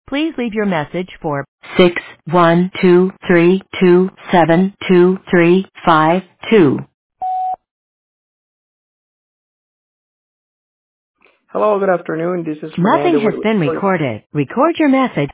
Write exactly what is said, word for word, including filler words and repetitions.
Please leave your message for six one two three two seven two three five two. Hello, good afternoon. This is Nothing Fernando has with been recorded. Record your message.